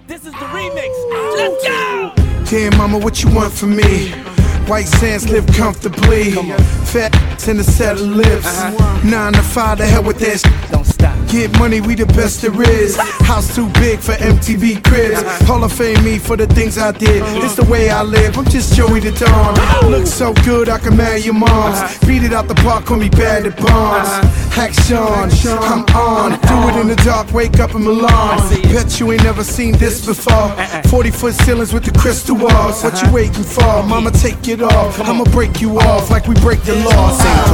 This is the remix. Let's go! Damn, mama, what you want from me? White sands live comfortably. Fat in a set of lips. 9 to 5, the hell with that shit. Don't stop. Get money, we the best there is. House too big for MTV cribs. Hall of Fame me for the things I did. It's the way I live, I'm just Joey the Dawn. Look so good, I can marry your moms. Beat it out the park, call me bad at bombs. Hack Sean, I'm on. Do it in the dark, wake up in Milan. Bet you ain't never seen this before. 40-foot ceilings with the crystal walls. What you waiting for? Mama, take it off. I'ma break you off like we break the law.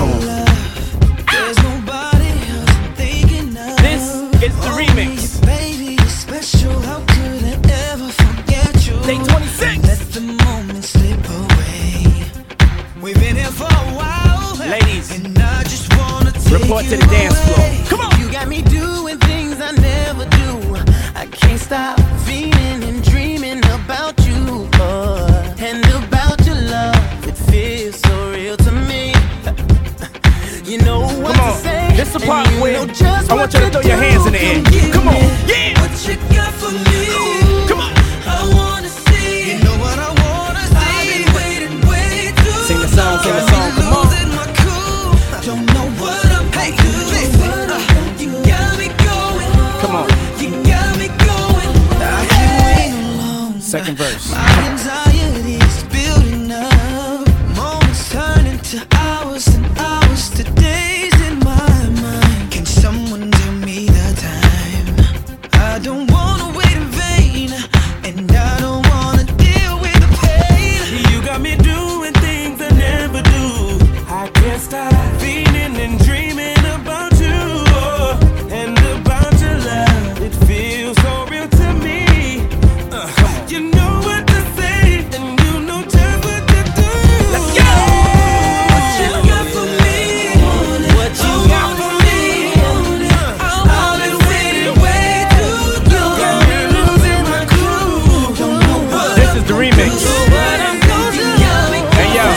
It's the remix. Baby, you're special. How could I ever forget you? Day 26. Let the moment slip away. We've been here for a while, Ladies, and I just wanna take report you to the dance floor. away. Come on. You got me doing things I never do. I can't stop feeling and dreaming about you, and about your love. It feels so real to me. You know what Come on. to say. This the part and you where know just I want you to what throw your hands in the air. do. Come on. Yeah. What you got for me? Come on. I wanna see. You know what I wanna see. I've been waiting way too long. Sing the song, sing the song. Come on. Losing my cool. Don't know what I'm doing. You got me going. Come on. You got me going. I can't wait alone. Second verse. My anxiety's building up. Moments turn into hours and hours to days in my mind. Can someone tell me the time? I don't wanna wait in vain, and I don't wanna deal with the pain. You got me doing things I never do. I can't stop feeling and dreaming about you, and about your love. It feels so real to me. You know what to say, and you know just what to do. Let's go! What you got for me? What you got for me? I've been waiting way too long. Got me losing my cool. Don't know what This is the remix. what I'm gonna do. Hey, yo.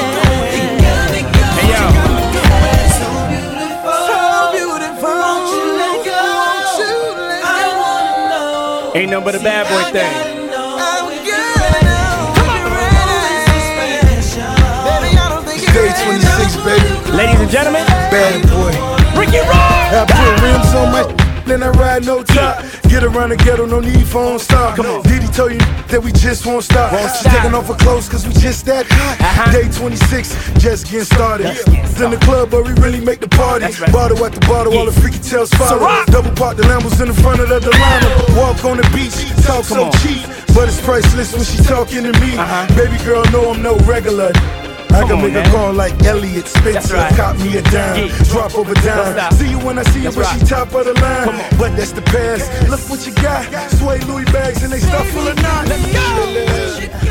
Hey, yo. So beautiful. Won't you let go? I wanna know. Ain't nothing but a bad boy thing. Day 26, baby. Ladies and gentlemen, Bad boy. Ricky Roll. I put rims on my then I ride no top. Get around the ghetto, no need for on stop. Come on. Diddy told you that we just won't stop. She stop. taking off her clothes cause we just that hot. Day 26, just getting started. In the club, but we really make the party. right. Bottle at the bottle, all the freaky tails follow. Ciroc. Double park the Lambos in the front of the Delano. Walk on the beach, talk so on. cheap, but it's priceless when she talking to me. Baby girl, know I'm no regular. I Come can on, make man. a call like Elliot Spencer. right. Cop me a dime, Yeah. drop over Don't down. stop. See you when I see you, That's but right. she top of the line. Come on. But that's the past. Look what you got. Suede Louis bags and they stuff full of knots. Let's go.